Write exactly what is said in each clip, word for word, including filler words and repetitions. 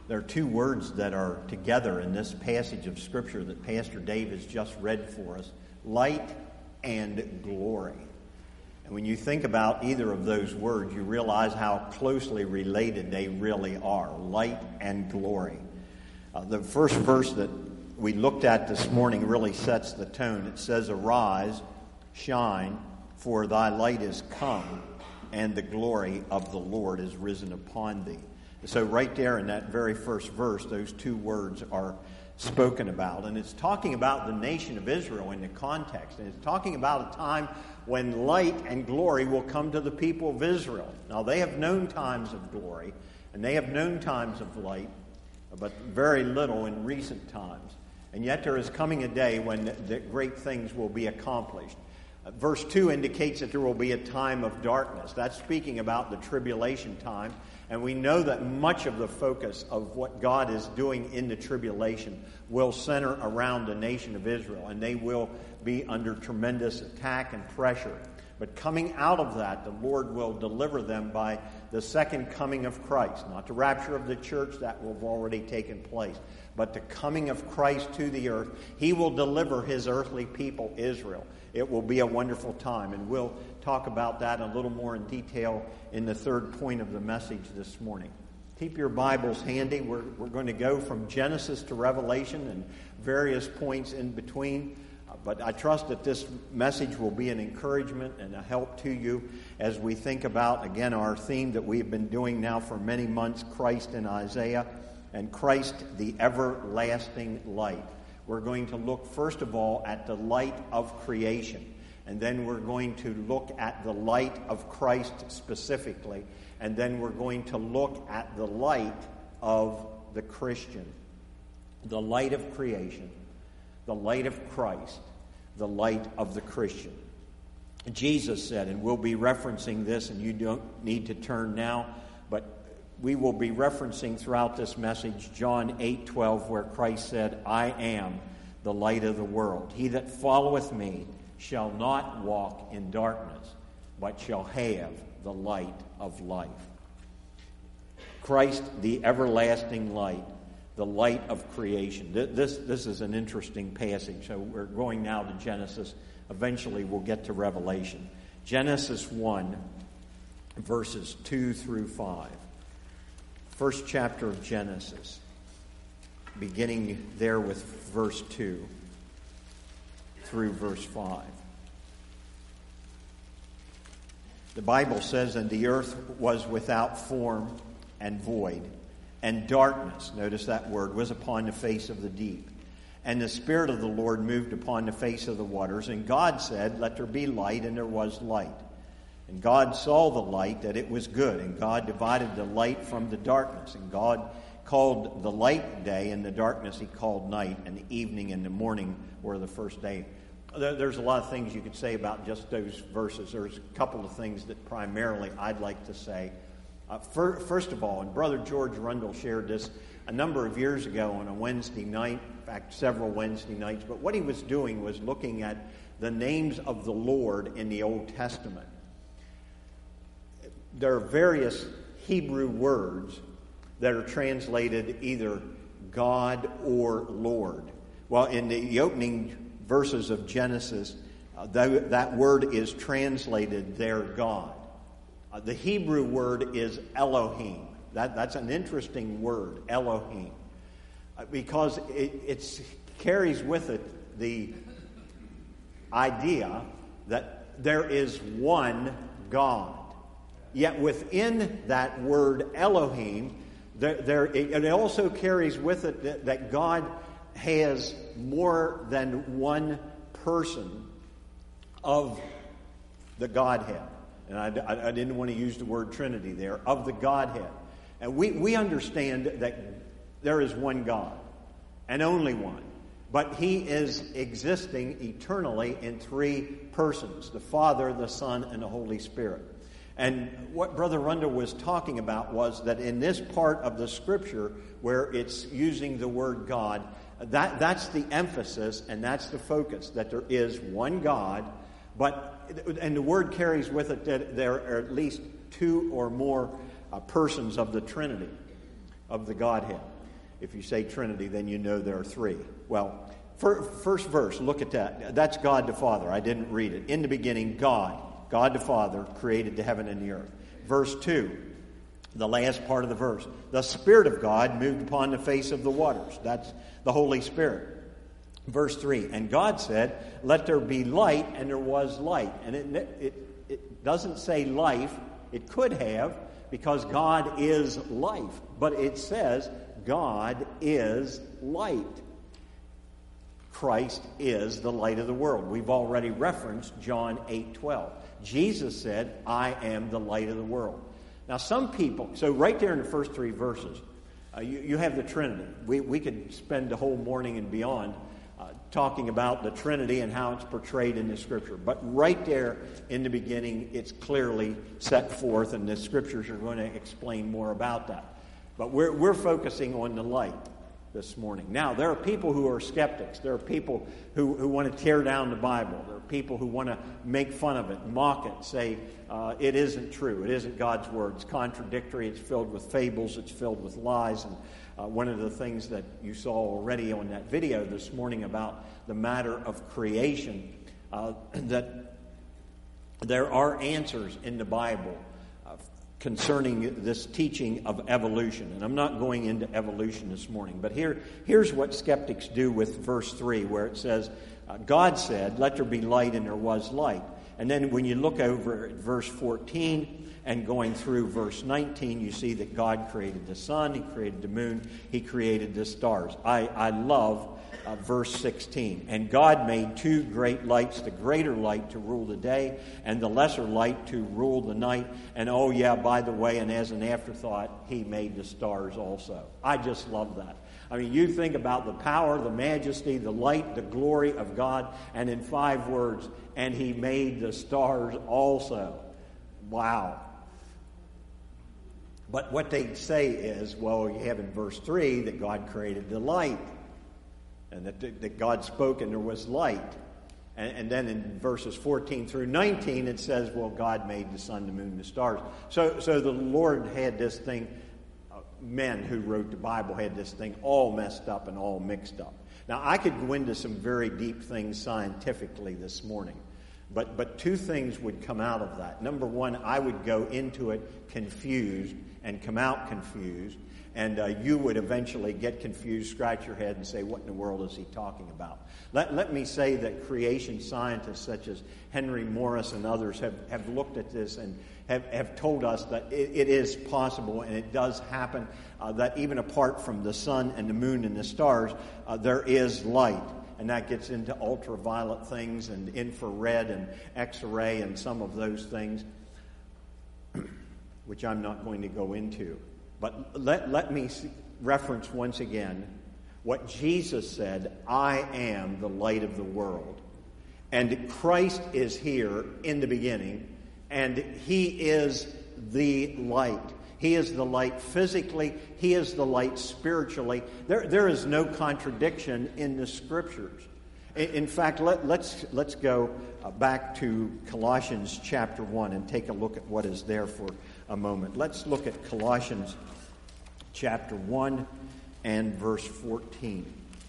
There are two words that are together in this passage of Scripture that Pastor Dave has just read for us: light and glory. And when you think about either of those words, you realize how closely related they really are: light and glory. Uh, the first verse that we looked at this morning really sets the tone. It says, "Arise, shine, for thy light is come, and the glory of the Lord is risen upon thee." So right there in that very first verse, those two words are spoken about. And it's talking about the nation of Israel in the context. And it's talking about a time when light and glory will come to the people of Israel. Now, they have known times of glory, and they have known times of light, but very little in recent times. And yet there is coming a day when the great things will be accomplished. Verse two indicates that there will be a time of darkness. That's speaking about the tribulation time. And we know that much of the focus of what God is doing in the tribulation will center around the nation of Israel. And they will be under tremendous attack and pressure. But coming out of that, the Lord will deliver them by the second coming of Christ. Not the rapture of the church, that will have already taken place. But the coming of Christ to the earth. He will deliver his earthly people, Israel. It will be a wonderful time, and we'll talk about that a little more in detail in the third point of the message this morning. Keep your Bibles handy. We're, we're going to go from Genesis to Revelation and various points in between. Uh, but I trust that this message will be an encouragement and a help to you as we think about, again, our theme that we've been doing now for many months, Christ in Isaiah, and Christ the everlasting light. We're going to look, first of all, at the light of creation. And then we're going to look at the light of Christ specifically. And then we're going to look at the light of the Christian. The light of creation, the light of Christ, the light of the Christian. Jesus said, and we'll be referencing this, and you don't need to turn now, but we will be referencing throughout this message John eight twelve, where Christ said, "I am the light of the world. He that followeth me shall not walk in darkness, but shall have the light of life." Christ, the everlasting light, the light of creation. This, this is an interesting passage. So we're going now to Genesis. Eventually we'll get to Revelation. Genesis one, verses two through five. First chapter of Genesis, beginning there with verse two through verse five. The Bible says, "And the earth was without form and void, and darkness," notice that word, "was upon the face of the deep. And the Spirit of the Lord moved upon the face of the waters. And God said, Let there be light, and there was light. And God saw the light, that it was good. And God divided the light from the darkness. And God called the light day, and the darkness he called night. And the evening and the morning were the first day." There's a lot of things you could say about just those verses. There's a couple of things that primarily I'd like to say. Uh, for, first of all, and Brother George Rundle shared this a number of years ago on a Wednesday night, in fact, several Wednesday nights. But what he was doing was looking at the names of the Lord in the Old Testament. There are various Hebrew words that are translated either God or Lord. Well, in the opening verses of Genesis, uh, that, that word is translated there, God. Uh, the Hebrew word is Elohim. That, that's an interesting word, Elohim, uh, because it it's, carries with it the idea that there is one God. Yet within that word Elohim, there, there, it also carries with it that, that God has more than one person of the Godhead. And I, I, I didn't want to use the word Trinity there, of the Godhead. And we, we understand that there is one God, and only one. But he is existing eternally in three persons: the Father, the Son, and the Holy Spirit. And what Brother Rundle was talking about was that in this part of the Scripture where it's using the word God, that, that's the emphasis and that's the focus, that there is one God, but, and the word carries with it that there are at least two or more uh, persons of the Trinity, of the Godhead. If you say Trinity, then you know there are three. Well, first verse, look at that. That's God the Father. I didn't read it. In the beginning, God, God the Father, created the heaven and the earth. Verse two, the last part of the verse. The Spirit of God moved upon the face of the waters. That's the Holy Spirit. Verse three, and God said, let there be light, and there was light. And it, it, it doesn't say life. It could have, because God is life. But it says God is light. Christ is the light of the world. We've already referenced John eight twelve. Jesus said, I am the light of the world. Now some people, so right there in the first three verses, uh, you, you have the Trinity. We, we could spend the whole morning and beyond uh, talking about the Trinity and how it's portrayed in the Scripture. But right there in the beginning, it's clearly set forth, and the Scriptures are going to explain more about that. But we're, we're focusing on the light this morning. Now, there are people who are skeptics. There are people who, who want to tear down the Bible. There are people who want to make fun of it, mock it, say uh, it isn't true. It isn't God's Word. It's contradictory. It's filled with fables. It's filled with lies. And uh, one of the things that you saw already on that video this morning about the matter of creation, uh, that there are answers in the Bible concerning this teaching of evolution. And I'm not going into evolution this morning, but here, here's what skeptics do with verse three, where it says, uh, God said, let there be light, and there was light. And then when you look over at verse fourteen and going through verse nineteen, you see that God created the sun, He created the moon, He created the stars. I, I love Uh, verse sixteen. And God made two great lights, the greater light to rule the day, and the lesser light to rule the night. And oh yeah, by the way, and as an afterthought, He made the stars also. I just love that. I mean, you think about the power, the majesty, the light, the glory of God, and in five words, and He made the stars also. Wow. But what they say is, well, you have in verse three that God created the light, and that, that God spoke and there was light. And, and then in verses fourteen through nineteen, it says, well, God made the sun, the moon, the stars. So, so the Lord had this thing, uh, men who wrote the Bible had this thing all messed up and all mixed up. Now, I could go into some very deep things scientifically this morning, but, but two things would come out of that. Number one, I would go into it confused and come out confused. And uh, you would eventually get confused, scratch your head, and say, what in the world is he talking about? Let, let me say that creation scientists such as Henry Morris and others have, have looked at this and have, have told us that it, it is possible and it does happen, uh, that even apart from the sun and the moon and the stars, uh, there is light. And that gets into ultraviolet things and infrared and X-ray and some of those things, which I'm not going to go into. But let, let me reference once again what Jesus said, I am the light of the world. And Christ is here in the beginning, and He is the light. He is the light physically. He is the light spiritually. There, there is no contradiction in the Scriptures. In, in fact, let, let's, let's go back to Colossians chapter one and take a look at what is there for a moment. Let's look at Colossians chapter one and verse fourteen.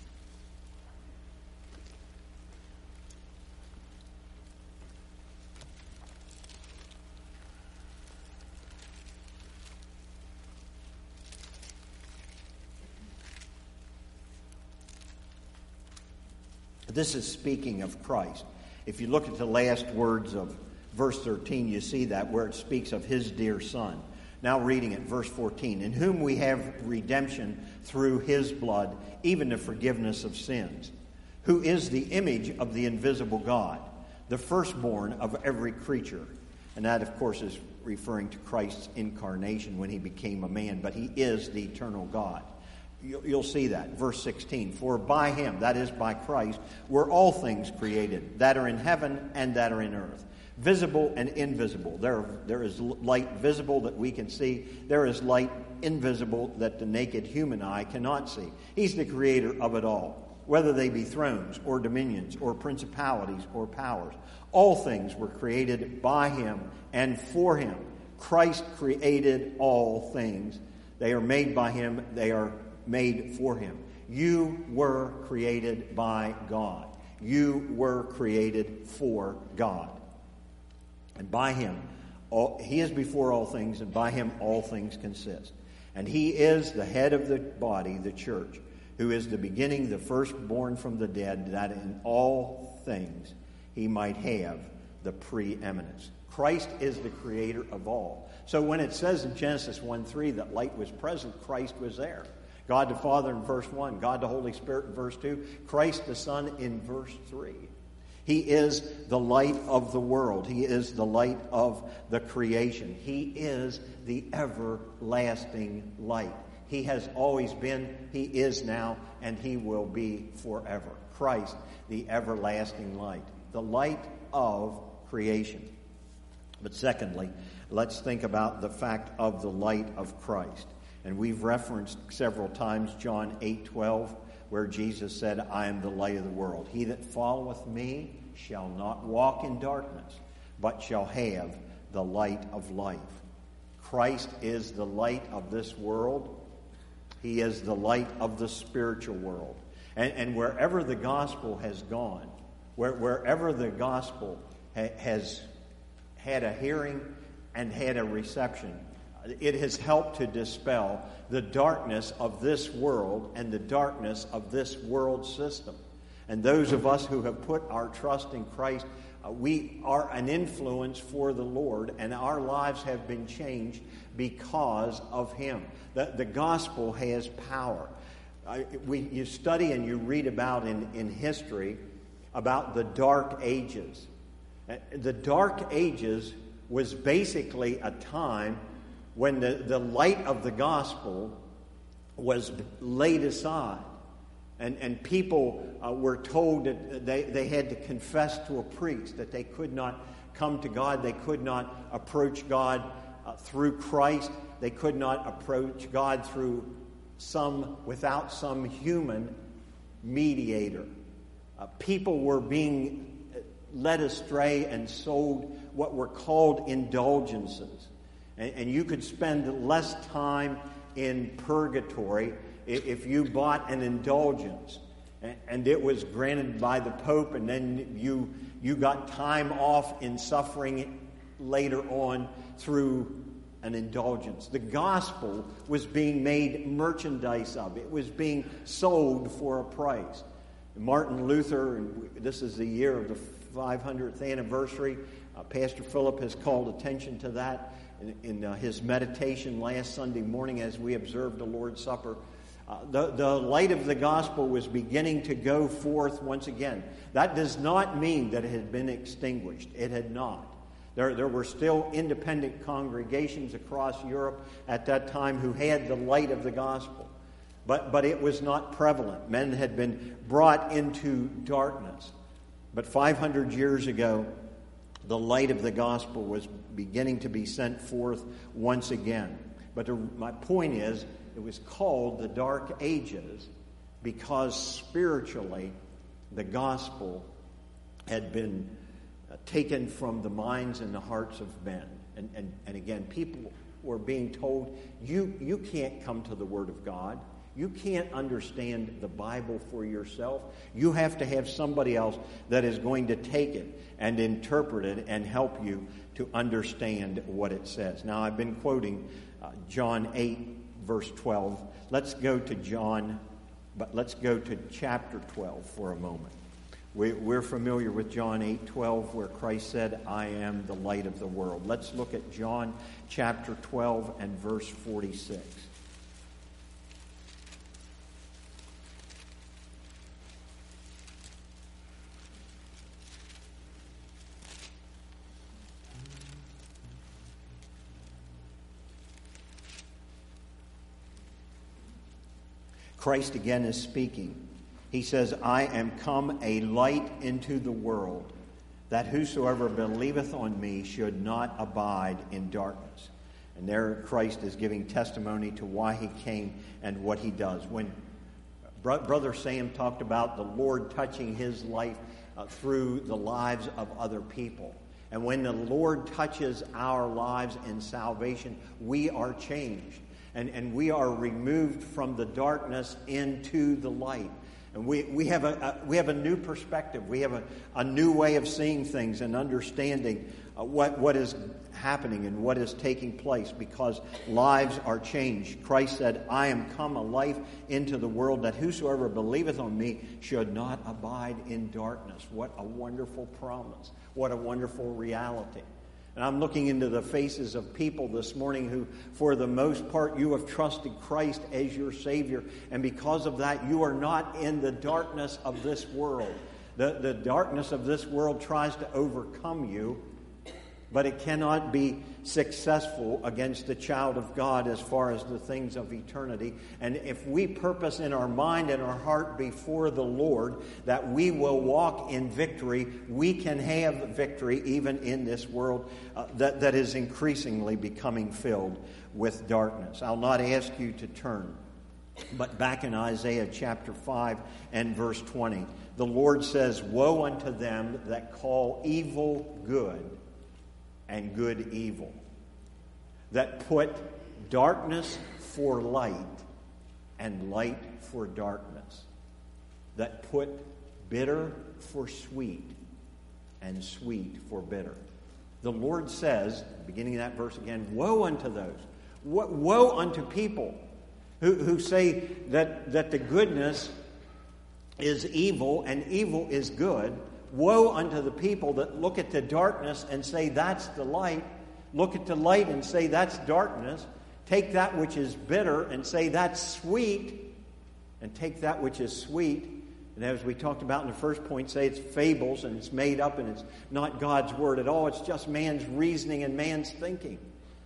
This is speaking of Christ. If you look at the last words of verse thirteen, you see that where it speaks of His dear Son. Now reading at verse fourteen, in whom we have redemption through His blood, even the forgiveness of sins, who is the image of the invisible God, the firstborn of every creature. And that, of course, is referring to Christ's incarnation when He became a man, but He is the eternal God. You'll see that. Verse sixteen, for by Him, that is by Christ, were all things created, that are in heaven and that are in earth, visible and invisible. There, there is light visible that we can see. There is light invisible that the naked human eye cannot see. He's the creator of it all, whether they be thrones or dominions or principalities or powers. All things were created by Him and for Him. Christ created all things. They are made by Him. They are made for him. You were created by God. You were created for God. And by him, all, he is before all things, and by him all things consist. And he is the head of the body, the church, who is the beginning, the firstborn from the dead, that in all things he might have the preeminence. Christ is the creator of all. So when it says in Genesis one three that light was present, Christ was there. God the Father in verse one, God the Holy Spirit in verse two, Christ the Son in verse three. He is the light of the world. He is the light of the creation. He is the everlasting light. He has always been, he is now, and he will be forever. Christ, the everlasting light, the light of creation. But secondly, let's think about the fact of the light of Christ. And we've referenced several times John eight twelve, where Jesus said, I am the light of the world. He that followeth me shall not walk in darkness, but shall have the light of life. Christ is the light of this world. He is the light of the spiritual world. And, and wherever the gospel has gone, where, wherever the gospel ha, has had a hearing and had a reception, it has helped to dispel the darkness of this world and the darkness of this world system. And those of us who have put our trust in Christ, uh, we are an influence for the Lord, and our lives have been changed because of him. The, the gospel has power. Uh, we, you study and you read about in, in history about the Dark Ages. Uh, the Dark Ages was basically a time when the, the light of the gospel was laid aside. And, and people uh, were told that they, they had to confess to a priest, that they could not come to God. They could not approach God uh, through Christ. They could not approach God through some, without some human mediator. Uh, people were being led astray and sold what were called indulgences. And, and you could spend less time in purgatory if you bought an indulgence and it was granted by the Pope, and then you you got time off in suffering later on through an indulgence. The gospel was being made merchandise of. It was being sold for a price. Martin Luther, and this is the year of the five hundredth anniversary, uh, Pastor Philip has called attention to that in, in uh, his meditation last Sunday morning as we observed the Lord's Supper. Uh, the, the light of the gospel was beginning to go forth once again. That does not mean that it had been extinguished. It had not. There, there were still independent congregations across Europe at that time who had the light of the gospel. But, but it was not prevalent. Men had been brought into darkness. But five hundred years ago, the light of the gospel was beginning to be sent forth once again. But the, my point is, it was called the Dark Ages because spiritually the gospel had been uh, taken from the minds and the hearts of men. And, and, and again, people were being told, you, you can't come to the Word of God. You can't understand the Bible for yourself. You have to have somebody else that is going to take it and interpret it and help you to understand what it says. Now, I've been quoting uh, John eight, verse twelve. Let's go to John, but let's go to chapter twelve for a moment. We, we're familiar with John eight twelve, where Christ said, I am the light of the world. Let's look at John chapter twelve and verse forty-six. Christ again is speaking. He says, I am come a light into the world, that whosoever believeth on me should not abide in darkness. And there Christ is giving testimony to why he came and what he does. When Brother Sam talked about the Lord touching his life uh, through the lives of other people. And when the Lord touches our lives in salvation, we are changed. And, and we are removed from the darkness into the light. And we, we, have, a, a, we have a new perspective. We have a, a new way of seeing things and understanding uh, what, what is happening and what is taking place, because lives are changed. Christ said, I am come a life into the world, that whosoever believeth on me should not abide in darkness. What a wonderful promise. What a wonderful reality. And I'm looking into the faces of people this morning who, for the most part, you have trusted Christ as your Savior. And because of that, you are not in the darkness of this world. The, the darkness of this world tries to overcome you, but it cannot be successful against the child of God as far as the things of eternity. And if we purpose in our mind and our heart before the Lord that we will walk in victory, we can have victory even in this world uh, that, that is increasingly becoming filled with darkness. I'll not ask you to turn, but back in Isaiah chapter five and verse twenty, the Lord says, Woe unto them that call evil good and good evil, that put darkness for light and light for darkness, that put bitter for sweet and sweet for bitter. The Lord says, beginning of that verse again, woe unto those, woe unto people who, who say that, that the goodness is evil and evil is good. Woe unto the people that look at the darkness and say that's the light. Look at the light and say that's darkness. Take that which is bitter and say that's sweet. And take that which is sweet. And as we talked about in the first point, say it's fables and it's made up and it's not God's word at all. It's just man's reasoning and man's thinking.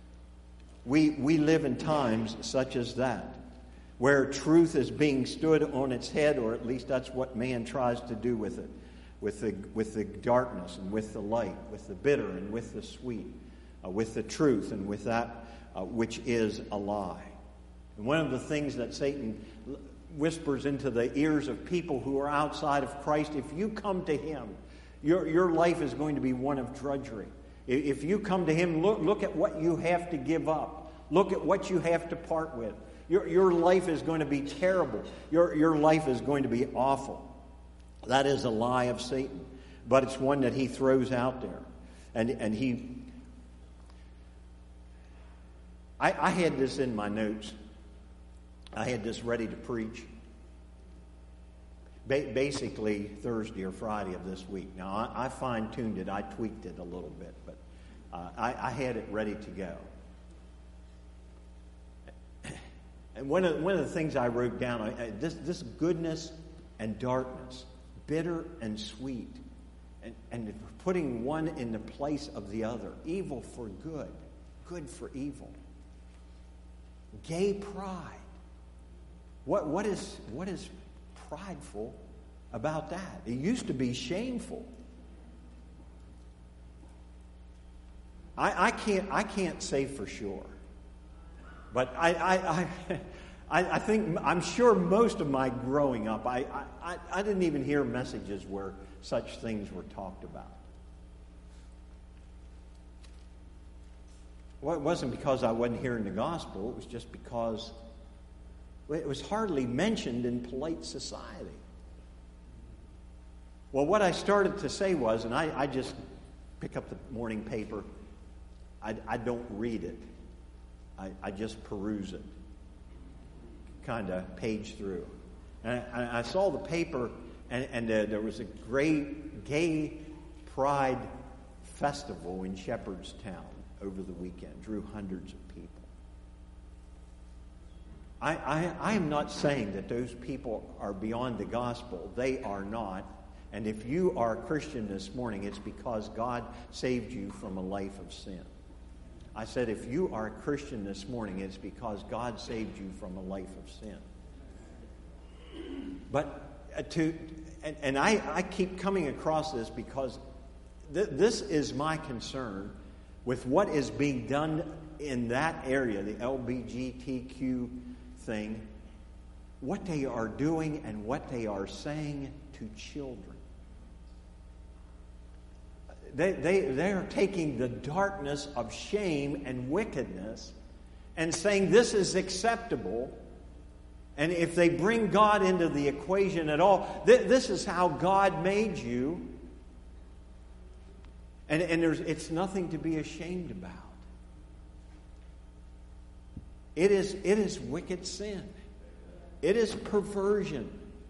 We, we live in times such as that, where truth is being stood on its head, or at least that's what man tries to do with it. With the, with the darkness and with the light, with the bitter and with the sweet, uh, with the truth and with that uh, which is a lie. And one of the things that Satan whispers into the ears of people who are outside of Christ, if you come to him, your, your life is going to be one of drudgery. If you come to him, look, look at what you have to give up. Look at what you have to part with. Your, your life is going to be terrible. Your, your life is going to be awful. That is a lie of Satan, but it's one that he throws out there. And and he... I, I had this in my notes. I had this ready to preach. Ba- basically, Thursday or Friday of this week. Now, I, I fine-tuned it. I tweaked it a little bit, but uh, I, I had it ready to go. And one of, one of the things I wrote down, I, this, this goodness and darkness, bitter and sweet, and, and putting one in the place of the other. Evil for good, good for evil. Gay pride. What, what, is, what is prideful about that? It used to be shameful. I, I can't I can't say for sure, but I I, I I, I think, I'm sure most of my growing up, I, I, I didn't even hear messages where such things were talked about. Well, it wasn't because I wasn't hearing the gospel. It was just because it was hardly mentioned in polite society. Well, what I started to say was, and I, I just pick up the morning paper. I, I don't read it. I, I just peruse it. Kind of page through. And I, I saw the paper, and, and uh, there was a great gay pride festival in Shepherdstown over the weekend. Drew hundreds of people. I, I, I am not saying that those people are beyond the gospel. They are not. And if you are a Christian this morning, it's because God saved you from a life of sin. I said, if you are a Christian this morning, it's because God saved you from a life of sin. But to, and, and I, I keep coming across this because th- this is my concern with what is being done in that area, the L G B T Q thing, what they are doing and what they are saying to children. They, they, they are taking the darkness of shame and wickedness and saying this is acceptable. And if they bring God into the equation at all, th- this is how God made you. And, and there's, it's nothing to be ashamed about. It is, it is wicked sin. It is perversion.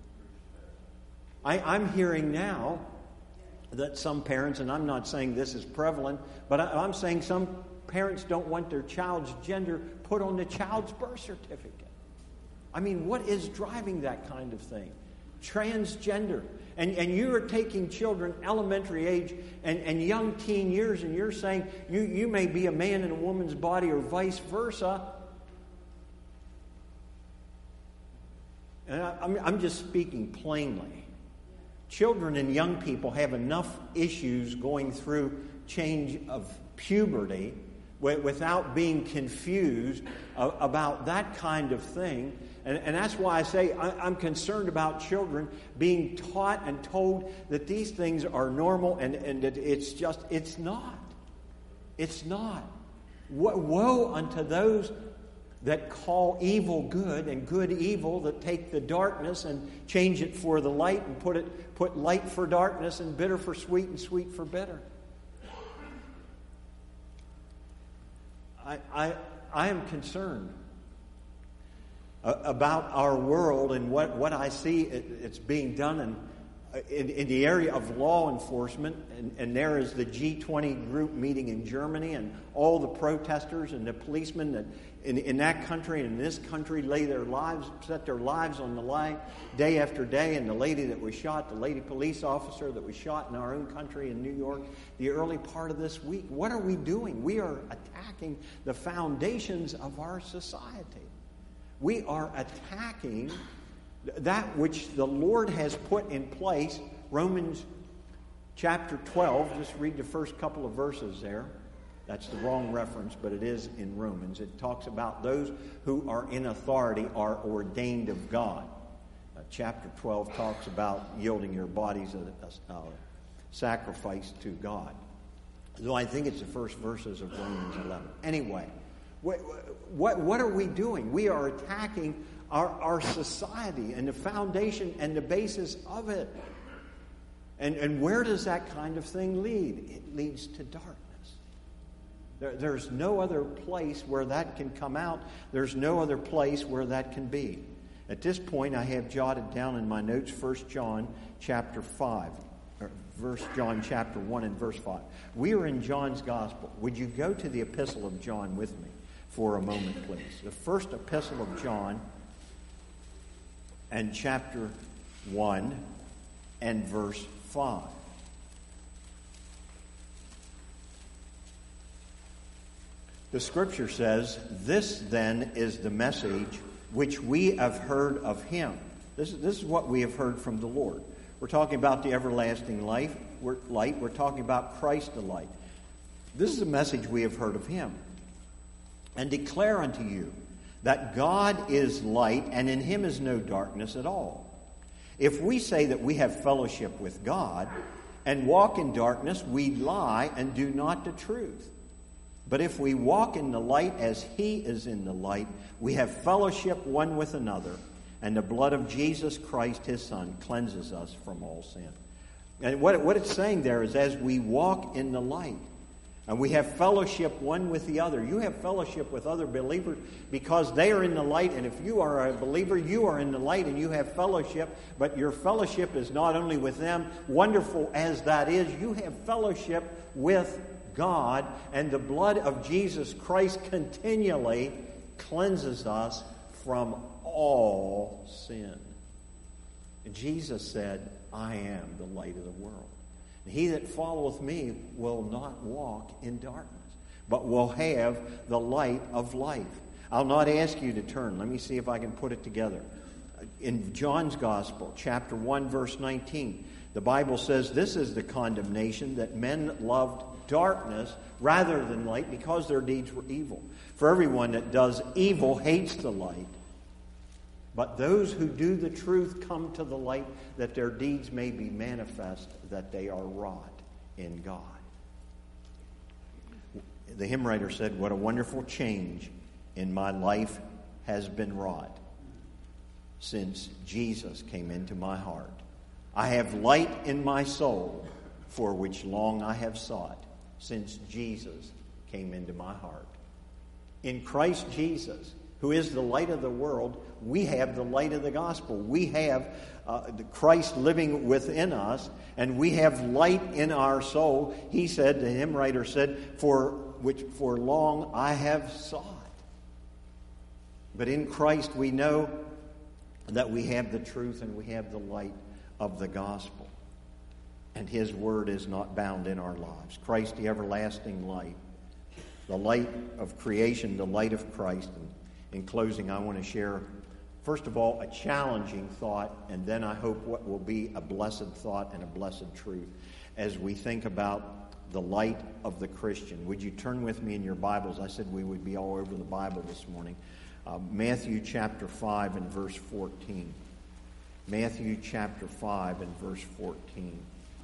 I, I'm hearing now that some parents, and I'm not saying this is prevalent, but I, I'm saying some parents don't want their child's gender put on the child's birth certificate. I mean, what is driving that kind of thing? Transgender. And, and you are taking children elementary age and, and young teen years, and you're saying you, you may be a man in a woman's body or vice versa. And I, I'm, I'm just speaking plainly. Children and young people have enough issues going through change of puberty without being confused about that kind of thing. And, and that's why I say I'm concerned about children being taught and told that these things are normal, and, and that it's just, it's not. It's not. Woe unto those that call evil good and good evil, that take the darkness and change it for the light and put it put light for darkness and bitter for sweet and sweet for bitter. I I, I am concerned about our world and what, what I see it, it's being done in, in, in the area of law enforcement. And, and there is the G twenty group meeting in Germany, and all the protesters and the policemen that in, in that country and in this country lay their lives, set their lives on the line day after day. And the lady that was shot, the lady police officer that was shot in our own country in New York, the early part of this week. What are we doing? We are attacking the foundations of our society. We are attacking that which the Lord has put in place. Romans chapter twelve, just read the first couple of verses there. That's the wrong reference, but it is in Romans. It talks about those who are in authority are ordained of God. Uh, chapter twelve talks about yielding your bodies a, a, a sacrifice to God. So I think it's the first verses of Romans eleven. Anyway, what, what, what are we doing? We are attacking our, our society and the foundation and the basis of it. And, and where does that kind of thing lead? It leads to darkness. There, there's no other place where that can come out. There's no other place where that can be. At this point, I have jotted down in my notes First John chapter five. First John chapter one and verse five. We are in John's Gospel. Would you go to the epistle of John with me for a moment, please? The first epistle of John and chapter one and verse five. The scripture says, "This then is the message which we have heard of him." This is, this is what we have heard from the Lord. We're talking about the everlasting life, we're, light. We're talking about Christ the light. This is the message we have heard of him. "And declare unto you that God is light, and in him is no darkness at all. If we say that we have fellowship with God and walk in darkness, we lie and do not the truth. But if we walk in the light as he is in the light, we have fellowship one with another, and the blood of Jesus Christ, his Son, cleanses us from all sin." And what, what it's saying there is, as we walk in the light, and we have fellowship one with the other. You have fellowship with other believers because they are in the light, and if you are a believer, you are in the light and you have fellowship, but your fellowship is not only with them, wonderful as that is, you have fellowship with God, and the blood of Jesus Christ continually cleanses us from all sin. And Jesus said, "I am the light of the world. He that followeth me will not walk in darkness, but will have the light of life." I'll not ask you to turn. Let me see if I can put it together. In John's Gospel, chapter one, verse nineteen, the Bible says, "This is the condemnation, that men loved darkness rather than light, because their deeds were evil. For everyone that does evil hates the light. But those who do the truth come to the light, that their deeds may be manifest, that they are wrought in God." The hymn writer said, "What a wonderful change in my life has been wrought since Jesus came into my heart. I have light in my soul, for which long I have sought, since Jesus came into my heart. In Christ Jesus, who is the light of the world, we have the light of the gospel. We have uh, Christ living within us, and we have light in our soul. He said, the hymn writer said, for which for long I have sought. But in Christ we know that we have the truth and we have the light of the gospel. And His word is not bound in our lives. Christ, the everlasting light, the light of creation, the light of Christ. And in closing, I want to share, first of all, a challenging thought, and then I hope what will be a blessed thought and a blessed truth as we think about the light of the Christian. Would you turn with me in your Bibles? I said we would be all over the Bible this morning. Uh, Matthew chapter five and verse fourteen. Matthew chapter five and verse fourteen.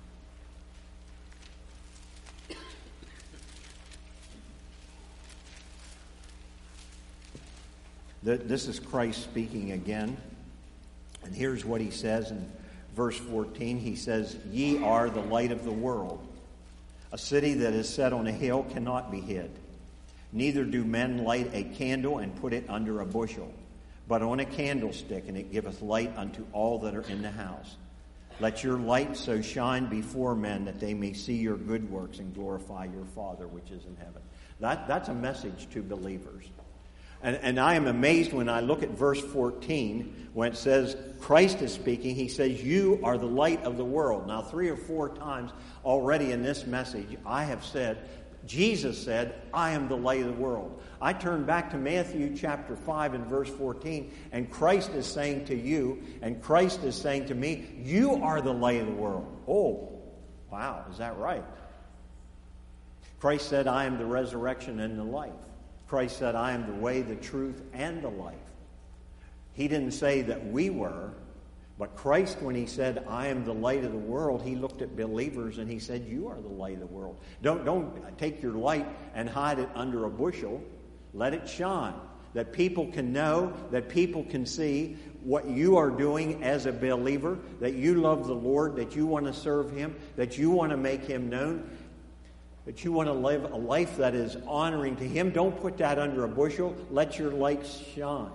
This is Christ speaking again. And here's what He says in verse fourteen. He says, "Ye are the light of the world. A city that is set on a hill cannot be hid. Neither do men light a candle and put it under a bushel, but on a candlestick, and it giveth light unto all that are in the house. Let your light so shine before men that they may see your good works and glorify your Father which is in heaven." That, that's a message to believers. And, and I am amazed when I look at verse fourteen, when it says Christ is speaking. He says, "You are the light of the world." Now, three or four times already in this message, I have said, Jesus said, "I am the light of the world." I turn back to Matthew chapter five and verse fourteen, and Christ is saying to you, and Christ is saying to me, "You are the light of the world." Oh, wow, is that right? Christ said, "I am the resurrection and the life." Christ said, "I am the way, the truth, and the life." He didn't say that we were, but Christ, when He said, "I am the light of the world," He looked at believers and He said, "You are the light of the world." Don't, don't take your light and hide it under a bushel. Let it shine, that people can know, that people can see what you are doing as a believer, that you love the Lord, that you want to serve Him, that you want to make Him known, that you want to live a life that is honoring to Him. Don't put that under a bushel. Let your light shine.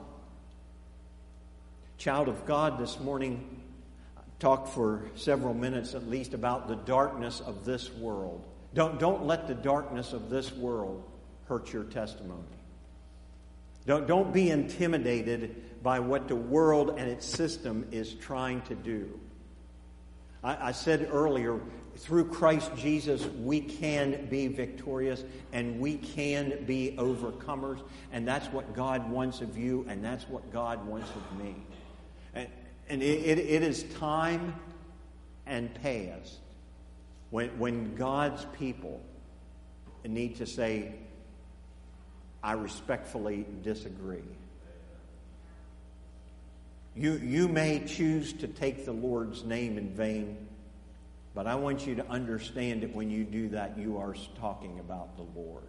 Child of God, this morning, talk for several minutes at least about the darkness of this world. Don't, don't let the darkness of this world hurt your testimony. Don't, don't be intimidated by what the world and its system is trying to do. I, I said earlier, through Christ Jesus, we can be victorious and we can be overcomers. And that's what God wants of you, and that's what God wants of me. And, and it, it is time and past when, when God's people need to say, "I respectfully disagree." You, you may choose to take the Lord's name in vain, but I want you to understand that when you do that, you are talking about the Lord.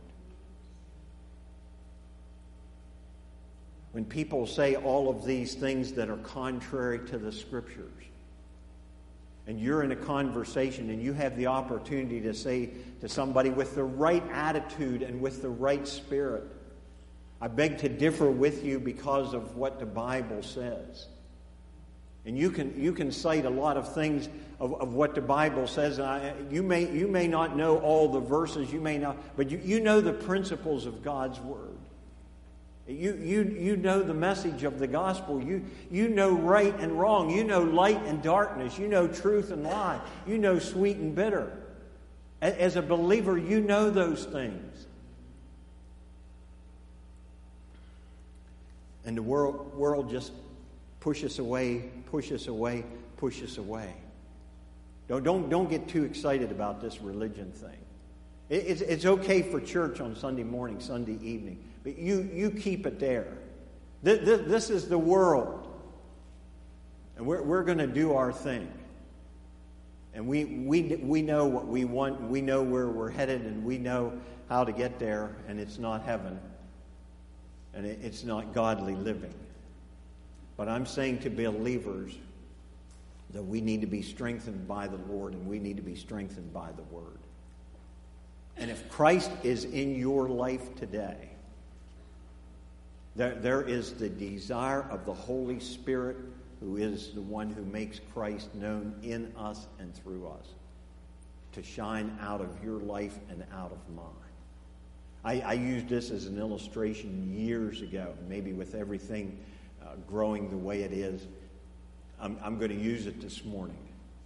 When people say all of these things that are contrary to the Scriptures, and you're in a conversation and you have the opportunity to say to somebody with the right attitude and with the right spirit, "I beg to differ with you because of what the Bible says." And you can you can cite a lot of things of, of what the Bible says. I, you may you may not know all the verses, you may not, but you, you know the principles of God's Word. You you you know the message of the gospel. You you know right and wrong. You know light and darkness. You know truth and lie. You know sweet and bitter. As a believer, you know those things. And the world world just push us away, push us away, push us away. Don't, don't, don't get too excited about this religion thing. It, it's, it's okay for church on Sunday morning, Sunday evening, but you, you keep it there. This, this, this is the world. And we're, we're going to do our thing. And we, we, we know what we want, we know where we're headed, and we know how to get there, and it's not heaven. and it, it's not godly living. But I'm saying to believers that we need to be strengthened by the Lord, and we need to be strengthened by the Word. And if Christ is in your life today, there, there is the desire of the Holy Spirit, who is the one who makes Christ known in us and through us, to shine out of your life and out of mine. I, I used this as an illustration years ago, maybe with everything uh, growing the way it is. I'm, I'm going to use it this morning.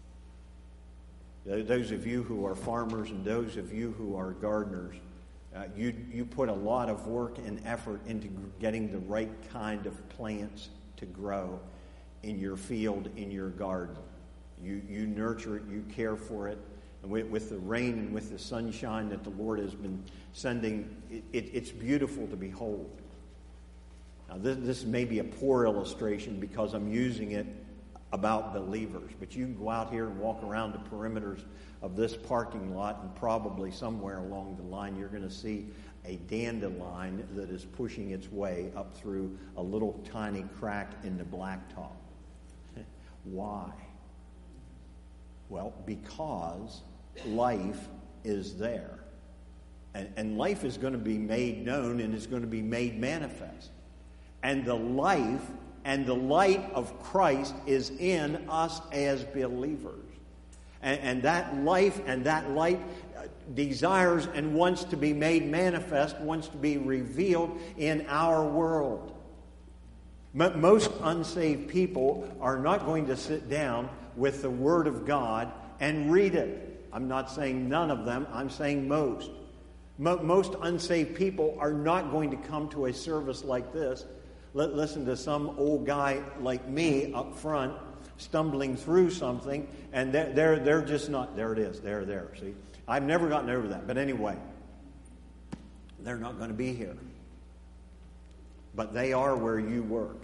Those of you who are farmers and those of you who are gardeners, uh, you, you put a lot of work and effort into getting the right kind of plants to grow in your field, in your garden. You, you nurture it, you care for it. And with, with the rain and with the sunshine that the Lord has been sending, it, it, it's beautiful to behold. Now, this, this may be a poor illustration because I'm using it about believers, but you can go out here and walk around the perimeters of this parking lot, and probably somewhere along the line you're going to see a dandelion that is pushing its way up through a little tiny crack in the blacktop. Why? Well, because life is there. And, and life is going to be made known and is going to be made manifest. And the life and the light of Christ is in us as believers. And, and that life and that light desires and wants to be made manifest, wants to be revealed in our world. M- most unsaved people are not going to sit down with the Word of God and read it. I'm not saying none of them, I'm saying most. Mo- most unsaved people are not going to come to a service like this. Let, listen to some old guy like me up front stumbling through something, and they're, they're, they're just not, there it is, they're there, see? I've never gotten over that, but anyway, they're not going to be here. But they are where you work.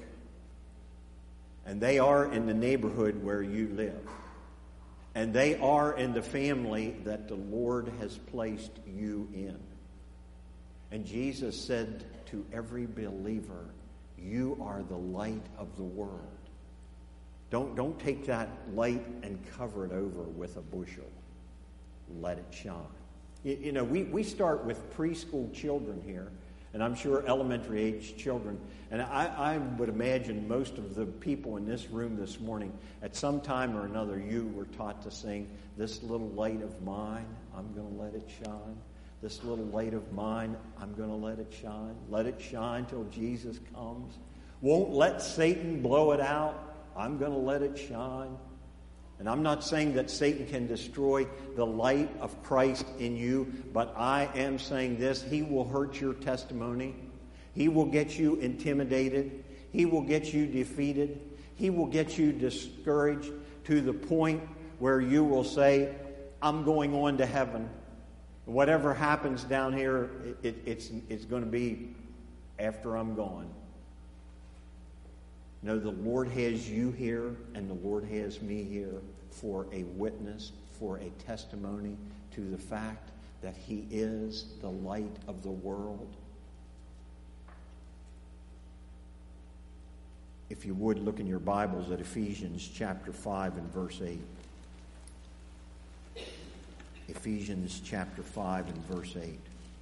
And they are in the neighborhood where you live. And they are in the family that the Lord has placed you in. And Jesus said to every believer, you are the light of the world. Don't, don't take that light and cover it over with a bushel. Let it shine. You, you know, we, we start with preschool children here, and I'm sure elementary age children. And I, I would imagine most of the people in this room this morning, at some time or another, you were taught to sing, this little light of mine, I'm going to let it shine. This little light of mine, I'm going to let it shine. Let it shine till Jesus comes. Won't let Satan blow it out. I'm going to let it shine. And I'm not saying that Satan can destroy the light of Christ in you, but I am saying this, he will hurt your testimony. He will get you intimidated. He will get you defeated. He will get you discouraged to the point where you will say, I'm going on to heaven. Whatever happens down here, it, it, it's, it's going to be after I'm gone. No, the Lord has you here, and the Lord has me here for a witness, for a testimony to the fact that He is the light of the world. If you would, look in your Bibles at Ephesians chapter five and verse eight. Ephesians chapter five and verse eight.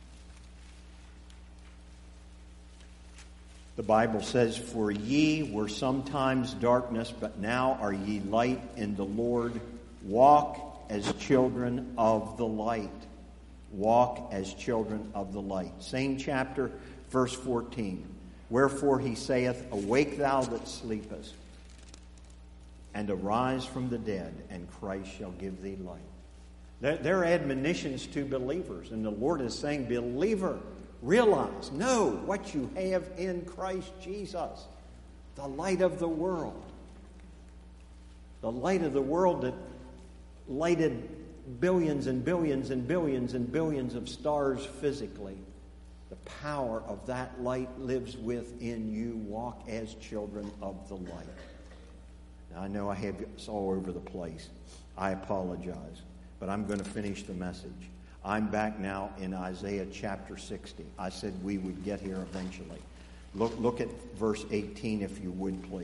The Bible says, for ye were sometimes darkness, but now are ye light in the Lord. Walk as children of the light. Walk as children of the light. Same chapter, verse fourteen. Wherefore he saith, awake thou that sleepest, and arise from the dead, and Christ shall give thee light. They're, they're admonitions to believers, and the Lord is saying, believer, realize, know what you have in Christ Jesus, the light of the world. The light of the world that lighted billions and billions and billions and billions of stars physically. The power of that light lives within you. Walk as children of the light. Now, I know I have this all over the place. I apologize, but I'm going to finish the message. I'm back now in Isaiah chapter sixty. I said we would get here eventually. Look, look at verse eighteen, if you would, please.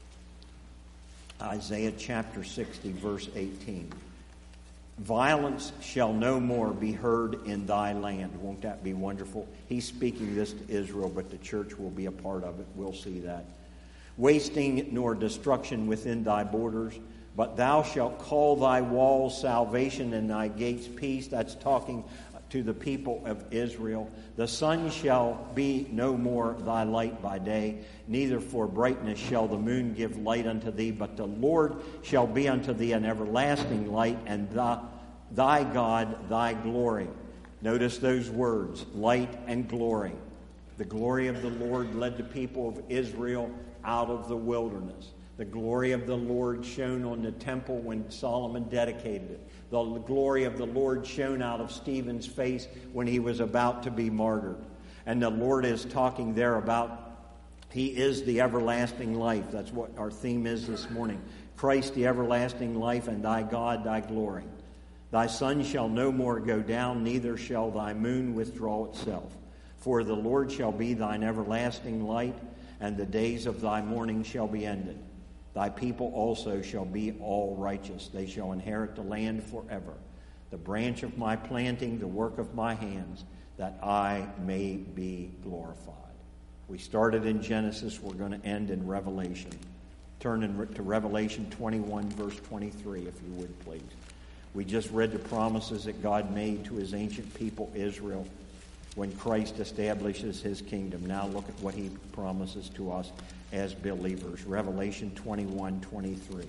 Isaiah chapter sixty, verse eighteen. Violence shall no more be heard in thy land. Won't that be wonderful? He's speaking this to Israel, but the church will be a part of it. We'll see that. Wasting nor destruction within thy borders, but thou shalt call thy walls salvation and thy gates peace. That's talking to the people of Israel. The sun shall be no more thy light by day, neither for brightness shall the moon give light unto thee, but the Lord shall be unto thee an everlasting light, and the, thy God thy glory. Notice those words, light and glory. The glory of the Lord led the people of Israel out of the wilderness. The glory of the Lord shone on the temple when Solomon dedicated it. The glory of the Lord shone out of Stephen's face when he was about to be martyred. And the Lord is talking there about He is the everlasting life. That's what our theme is this morning. Christ, the everlasting life, and thy God, thy glory. Thy sun shall no more go down, neither shall thy moon withdraw itself. For the Lord shall be thine everlasting light, and the days of thy mourning shall be ended. Thy people also shall be all righteous. They shall inherit the land forever. The branch of my planting, the work of my hands, that I may be glorified. We started in Genesis. We're going to end in Revelation. Turn in, to Revelation twenty-one, verse twenty-three, if you would, please. We just read the promises that God made to his ancient people, Israel, when Christ establishes his kingdom. Now look at what he promises to us as believers. Revelation twenty-one, twenty-three.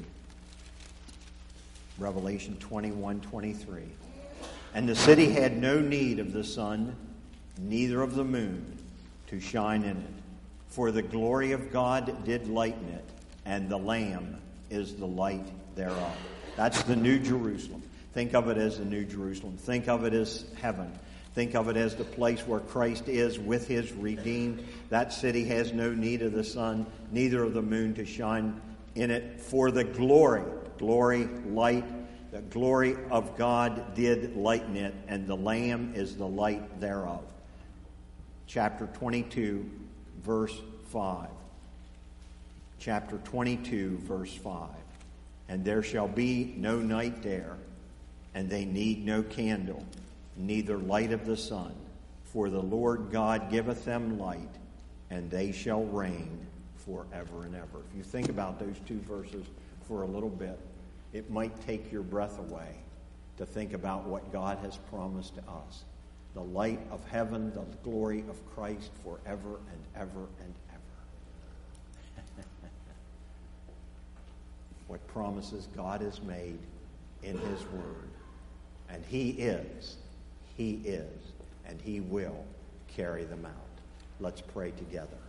Revelation twenty-one, twenty-three. And the city had no need of the sun, neither of the moon, to shine in it. For the glory of God did lighten it, and the Lamb is the light thereof. That's the New Jerusalem. Think of it as the New Jerusalem. Think of it as heaven. Think of it as the place where Christ is with his redeemed. That city has no need of the sun, neither of the moon to shine in it. For the glory, glory, light, the glory of God did lighten it, and the Lamb is the light thereof. Chapter twenty-two, verse five. Chapter twenty-two, verse five. And there shall be no night there, and they need no candle, neither light of the sun. For the Lord God giveth them light, and they shall reign forever and ever. If you think about those two verses for a little bit, it might take your breath away to think about what God has promised to us. The light of heaven, the glory of Christ forever and ever and ever. What promises God has made in his word. And he is, he is, and he will carry them out. Let's pray together.